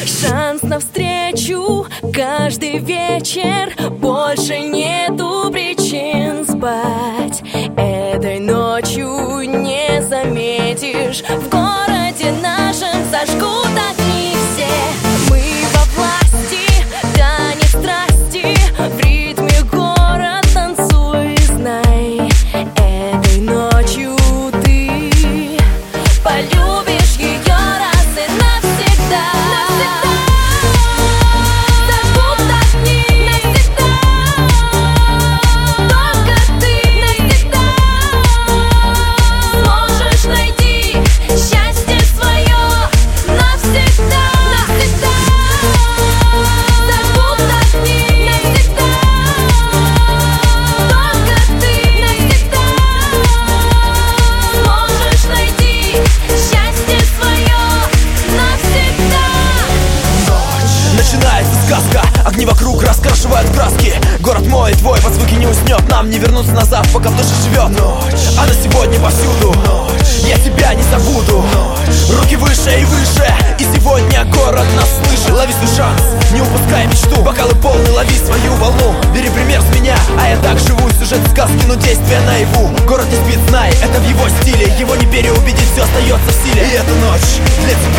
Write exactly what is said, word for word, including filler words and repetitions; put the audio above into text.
Шанс навстречу каждый вечер, больше нету причин спать. Этой ночью не заметишь, в городе нашем зажгут огни все. Мы во власти, танец страсти, в ритме город танцуй, знай. Этой ночью ты полюбишь ее раз и навсегда. Начинается сказка, огни вокруг раскрашивают краски. Город мой, твой, под звуки не уснет. Нам не вернуться назад, пока в душе живет ночь. Она сегодня повсюду, ночь. Я тебя не забуду, ночь. Руки выше и выше, и сегодня город нас слышит. Лови свой шанс, не упускай мечту. Бокалы полны, лови свою волну. Бери пример с меня, а я так живу. Сюжет сказки, но действие наяву. Город не спит, знай, это в его стиле. Его не переубедить, все остается в силе. И эта ночь для тебя